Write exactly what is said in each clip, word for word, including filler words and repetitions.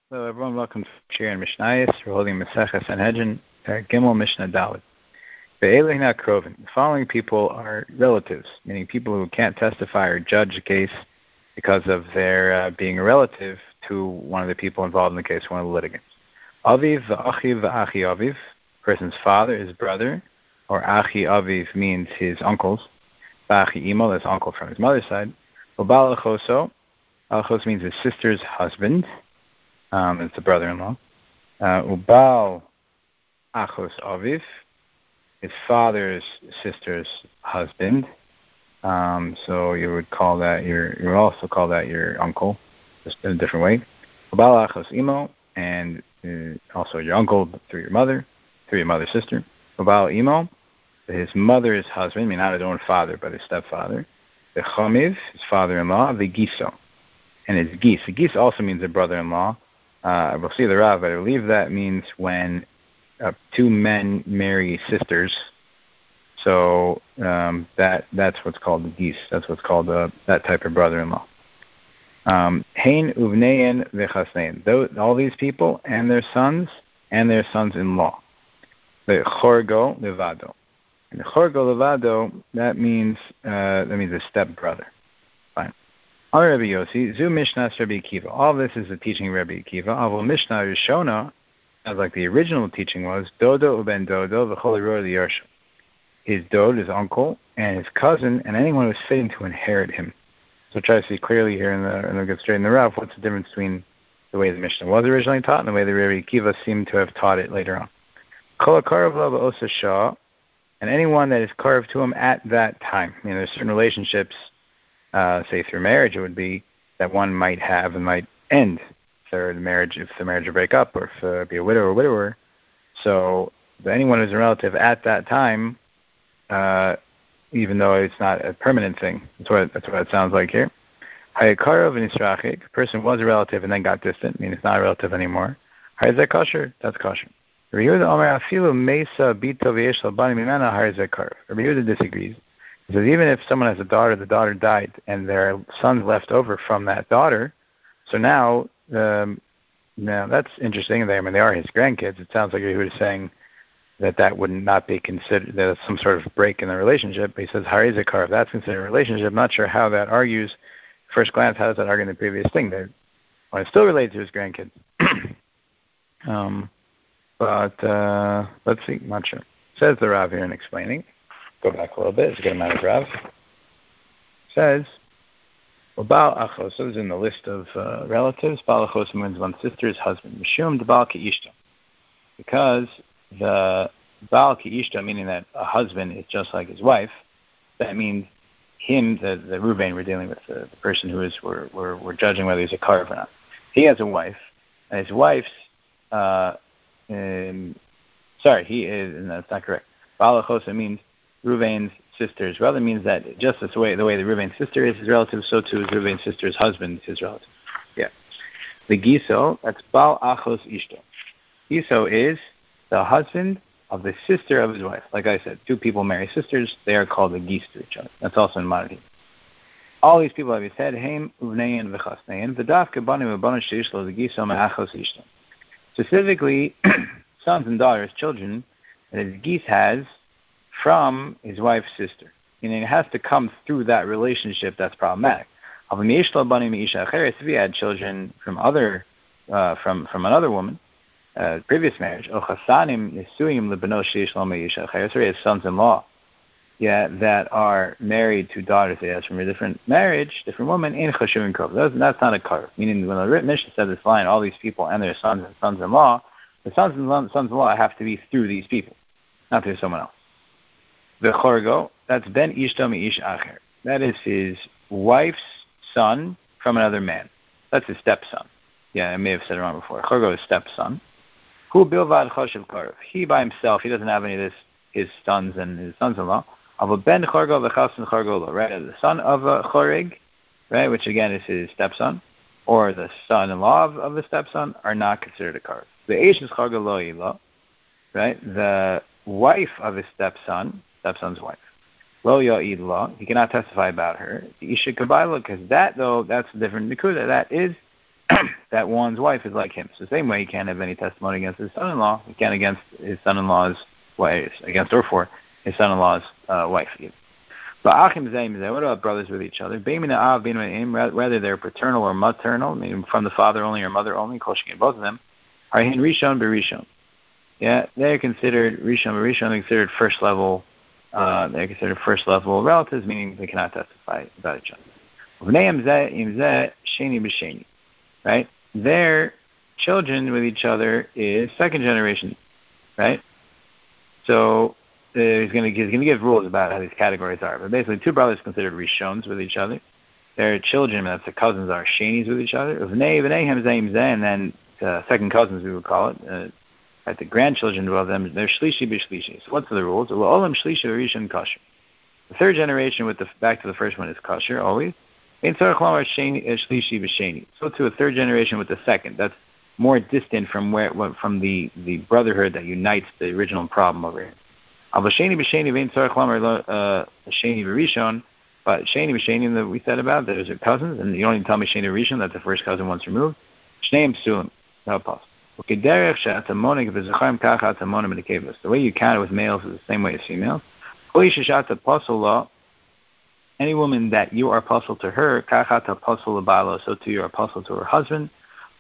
Hello, everyone. Welcome to Shir and Mishnayos. We're holding Maseches Sanhedrin, Gimel Mishnah Dalet. Be'elei Krovin. The following people are relatives, meaning people who can't testify or judge a case because of their uh, being a relative to one of the people involved in the case, one of the litigants. Aviv v'achiv v'achi aviv, person's father, his brother, or achi aviv means his uncles. V'achi imo, that's uncle from his mother's side. Ubal achoso, alchos means his sister's husband. Um, it's a brother-in-law. Uh, Ubal achos aviv, his father's sister's husband. Um, so you would call that your, you would also call that your uncle, just in a different way. Ubal achos imo, and uh, also your uncle through your mother, through your mother's sister. Ubal imo, his mother's husband, I mean not his own father, but his stepfather. The chomiv, his father-in-law. The giso, and his gis. The gis also means a brother-in-law. Uh, we'll see the Rav, but I believe that means when uh, two men marry sisters. So um, that that's what's called the gis. That's what's called uh, that type of brother-in-law. Hein uvnein v'chasnein. All these people and their sons and their sons-in-law. The chorgo levado. And the chorgo levado, that means uh, that means a step-brother. Fine. All Rabbi Yossi, Zu Mishnah Rabbi Akiva. All this is the teaching of Rabbi Akiva. Avol Mishnah Rishona, as like the original teaching was, Dodo uben Dodo v'chol roa liyarsha. His dod, his uncle, and his cousin, and anyone who's fitting to inherit him. So try to see clearly here, in the, and we'll get straight in the Rav, what's the difference between the way the Mishnah was originally taught and the way the Rabbi Akiva seemed to have taught it later on. Kol ha'karav lo ba'osa shah, and anyone that is carved to him at that time. I mean, there's certain relationships. Uh, say through marriage, it would be that one might have and might end through the marriage if the marriage would break up, or if uh, be a widow or widower. So anyone who's a relative at that time, uh, even though it's not a permanent thing, that's what that's what it sounds like here. Hayakarav and Israchik, a person was a relative and then got distant, I mean it's not a relative anymore. Hayazek kosher, that's kosher. Rabbi Yehuda Omer afilu mesa bito v'yesh l'bani mimena hayazek karav. Rabbi Yehuda disagrees. He says even if someone has a daughter, the daughter died, and there are sons left over from that daughter, so now, um, now that's interesting. They, I mean, they are his grandkids. It sounds like he was saying that that would not be considered, there's some sort of break in the relationship. But he says, Harizakar, if that's considered a relationship, I'm not sure how that argues. First glance, how does that argue in the previous thing? That well, it still relates to his grandkids. um, but uh, let's see, not sure. Says the Rav here in explaining. Go back a little bit. It's a good amount of Rav. Says, well, Baal Achos, so is in the list of uh, relatives. Baal Achos means one sister's husband. Mishum de Baal Ke'ishta. Because the Baal Ke'ishta, meaning that a husband is just like his wife, that means him, the, the Ruvain we're dealing with, the, the person who is, we're, we're, we're judging whether he's a Karev or not. He has a wife, and his wife's, uh, um, sorry, he is, and that's not correct. Baal Achos means Ruvain's sister's brother, means that just as the way the way the Ruvain's sister is his relative, so too is Ruvain's sister's husband his relative. Yeah. The Giso, that's Baal Achos Ishto. Giso is the husband of the sister of his wife. Like I said, two people marry sisters, they are called the Gis to each other. That's also in Maradi. All these people, like we said, Haim Uvnein V'chasnein, V'daf Kebanim V'banim Sheishlo the Giso Me'achos Ishto. Specifically, sons and daughters, children, that his Gis has from his wife's sister. Meaning it has to come through that relationship that's problematic. If he had children from other, uh, from from another woman, uh, previous marriage, or he has sons-in-law, yeah, that are married to daughters he has from a different marriage, different woman, in chashuvin krov. That's not a karv. Meaning when the Mishnah said this line, all these people and their sons and sons-in-law, the sons and sons-in-law have to be through these people, not through someone else. The chorgo, that's ben ishto mi ish acher. That is his wife's son from another man. That's his stepson. Yeah, I may have said it wrong before. Chorgo is stepson. Hu bilvad choshev karev. He by himself, he doesn't have any of this, his sons and his sons-in-law. Of a ben chorgo v'chasen chorgo lo. Right, the son of a chorig, right, which again is his stepson, or the son-in-law of, of the stepson, are not considered a karev. The eish is chorgo lo ilo. Right, the wife of his stepson, stepson's wife. Lo ya'id lo, he cannot testify about her. The isha kabayla, because that though, that's a different nikuda. That is that one's wife is like him. So the same way he can't have any testimony against his son-in-law, he can't against his son-in-law's wife, against or for his son-in-law's uh, wife. But Achim Zaim, what about brothers with each other? Whether they're paternal or maternal, meaning from the father only or mother only, both of them, are in Rishon Berishon. Yeah, they're considered Rishon Berishon, they're considered first level, uh, they're considered first level relatives, meaning they cannot testify about each other. Right? Their children with each other is second generation, right? So uh, he's going to he's going to give rules about how these categories are. But basically, two brothers considered Rishons with each other. Their children, that's the cousins, are Shanis with each other. And then uh, second cousins, we would call it. Uh, at the grandchildren of them, they're Shlishi b'Shlishi. So what's the rules? Well, Olam Shlishi Rishon Kosher. The third generation, with the back to the first one, is Kosher always. So to a third generation with the second, that's more distant from where from the, the brotherhood that unites the original problem over here. But Sheni B'Sheni that we said about, those are cousins, and you don't even tell me Sheni Rishon, that the first cousin once removed. Shneim Psulim, no pause. The way you count it with males is the same way as females. Any woman that you are apostle to her, kachat apostle lebalo, so too you're apostle to her husband.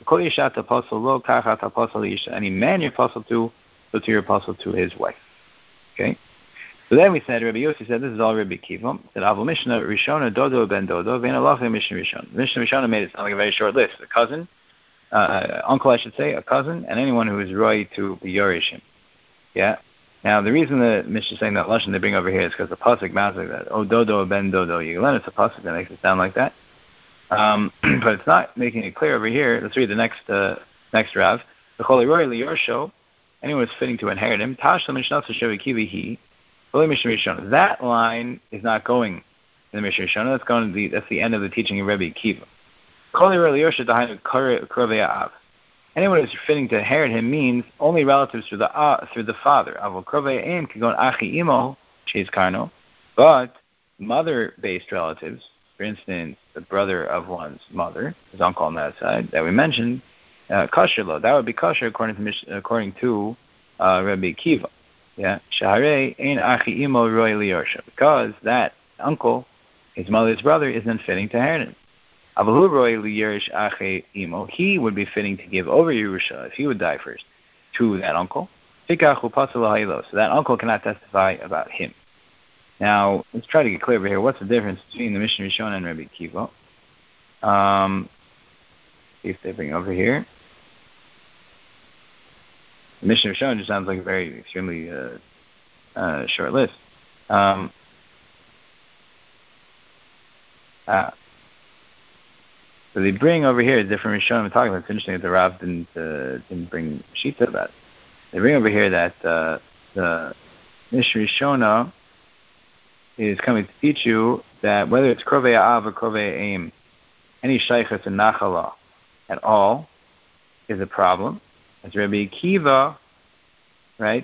Any man you're apostle to, so too you're apostle to his wife. Okay? So then we said, Rabbi Yossi said, this is all Rabbi Kiva. That Avu Mishnah Rishona Dodo Ben Dodo, Vein Alacha Mishnah Rishon. Mishnah Rishona made it sound like a very short list. A cousin, uh, uncle I should say, a cousin, and anyone who is Roy to be Yorishim. Yeah? Now, the reason the Mishnah is saying that Lashon they bring over here is because the pasuk sounds like that. Oh, dodo, ben dodo, yiglen. It's a pasuk that makes it sound like that. Um, but it's not making it clear over here. Let's read the next uh, next Rav. Anyone who's fitting to inherit him. That line is not going in the Mishnah Rishona. That's going to the that's the end of the teaching of Rabbi Kiva. Anyone who's fitting to inherit him means only relatives through the uh, through the father. But mother-based relatives, for instance, the brother of one's mother, his uncle on that side, that we mentioned, uh, kosher lo. That would be kosher according to according to uh, Rabbi Kiva. Yeah, shaharei ein achi imo roy liyorsha, because that uncle, his mother's brother, isn't fitting to inherit him. He would be fitting to give over Yerusha if he would die first to that uncle. So that uncle cannot testify about him. Now, let's try to get clear over here. What's the difference between the Mishnah Rishon and Rabbi Kiva? Um, see if they bring over here. The Mishnah Rishon just sounds like a very extremely uh, uh, short list. Um, uh, So they bring over here a different Rishonim we're talking about. It's interesting that the Rav didn't, uh, didn't bring Shita about it. They bring over here that uh, the Mishnah Rishona is coming to teach you that whether it's Krovei Av or Krovei Aim, any Shaykhas and Nachala at all is a problem. As Rabbi Akiva, right?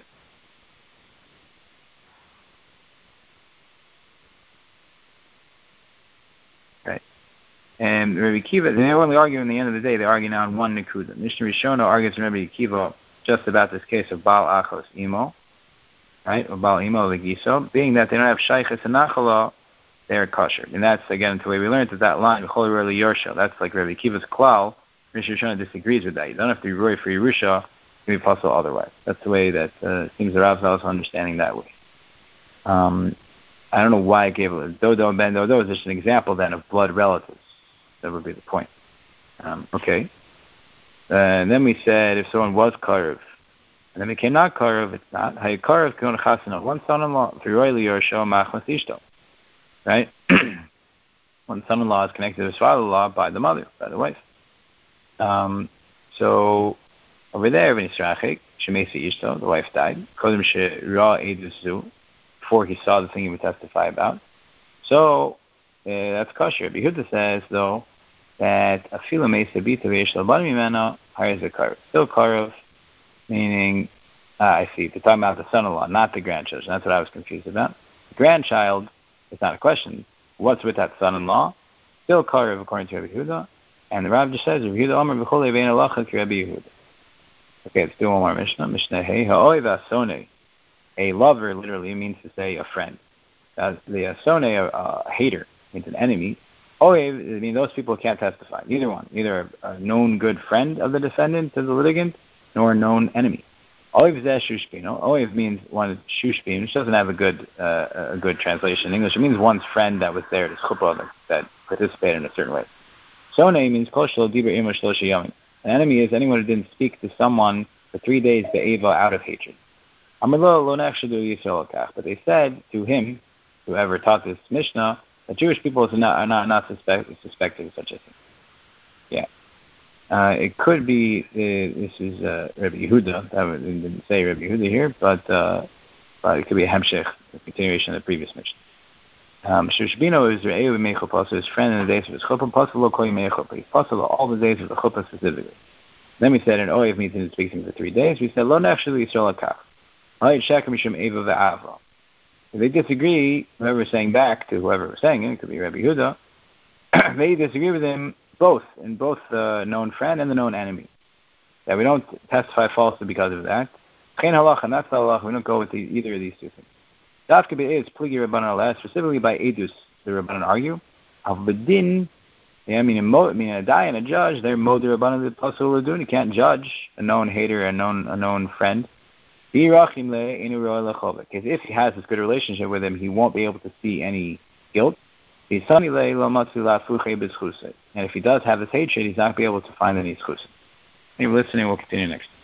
Right. And Rabbi Akiva, they only argue in the end of the day, they argue now on one Nikuda. Mishnah Rishona argues Rabbi Akiva just about this case of Baal Achos Imo, right? Or Baal Imo Legiso, being that they don't have Shaykhas and Nachala, they're kosher. And that's, again, the way we learned that that line, Chol Reli Yorsha, that's like Rabbi Akiva's klal. Mishnah Rishona disagrees with that. You don't have to be Roy for Yerusha to be possible otherwise. That's the way that uh, seems the Rav's also understanding that way. Um, I don't know why I gave it. Dodo and Ben Dodo is just an example then of blood relatives. That would be the point. Um, okay. Uh, and then we said if someone was Karev, and then became not Karev, it's not. Hay Karev Kun Chasana. One son-in-law, Roy Yorsha Machmas Ishto. Right? One son-in-law is connected to his father-in-law by the mother, by the wife. Um, so over there, V'nisrachik Shemesi Ishto, the wife died. Kodem She'ra Edusu, before he saw the thing he would testify about. So uh, that's kosher. Yehuda says though that Afilu Meisa Bita V'Yesh L'Banim Mimena hires a karev. Still karev, meaning ah, I see. They're talking about the son-in-law, not the grandchildren. That's what I was confused about. The grandchild is not a question. What's with that son-in-law? Still karev according to Rabbi Yehuda. And the Rav just says, Rabbi Yehuda Omer v'chol levein halacha ki Rabbi Yehuda. Okay, let's do one more Mishnah. Mishnah Hey ha'oiv asone. A lover literally means to say a friend. Uh, the asone, a, a hater, means an enemy. Oiv, I mean those people can't testify. Either one, either a, a known good friend of the defendant to the litigant, nor a known enemy. Oiv zeh shushpino. Oiv means one is shushpin, which doesn't have a good uh, a good translation in English. It means one's friend that was there, this chuppah that, that participated in a certain way. Sone means kol shelo diber imo shlosha yomim. An enemy is anyone who didn't speak to someone for three days be'eva out of hatred. Amalo lo nechshadu yisrael kach. But they said to him, whoever taught this Mishnah, that Jewish people are not are not, not suspect, suspected of such a thing. Yeah. Uh, it could be, uh, this is uh, Rabbi Yehuda, that it didn't say Rabbi Yehuda here, but, uh, but it could be a hemshech, a continuation of the previous Mishnah. Um, Shushbino is Re'eu Meichuppah, so his friend in the days of his chuppah, possible lo kol Meichuppah. He's possible all the days of the chuppah specifically. Then we said, an Oiv means he speaks for three days. We said, lo nefshelu Yisrael akach. Ha'id sheker mishum eva ve'ava. If they disagree, whoever was saying back to whoever was saying it, it could be Rabbi Yehuda, they disagree with him both, in both the known friend and the known enemy. That we don't testify falsely because of that. Chen halacha, and that's the halacha. We don't go with the, either of these two things. Dafka be'ez pligi Rabbanan aleh, specifically by edus, the Rabbanan argue. Av bedin, yeah, I mean, I mean, a die and a judge, they're mod Rabbanan the pasul ladun. You can't judge a known hater, a known a known friend. Birachim le inu ro'el lechovek. Because if he has this good relationship with him, he won't be able to see any guilt. And if he does have this hatred, he's not going to be able to find any zchus. If you're listening, we'll continue next.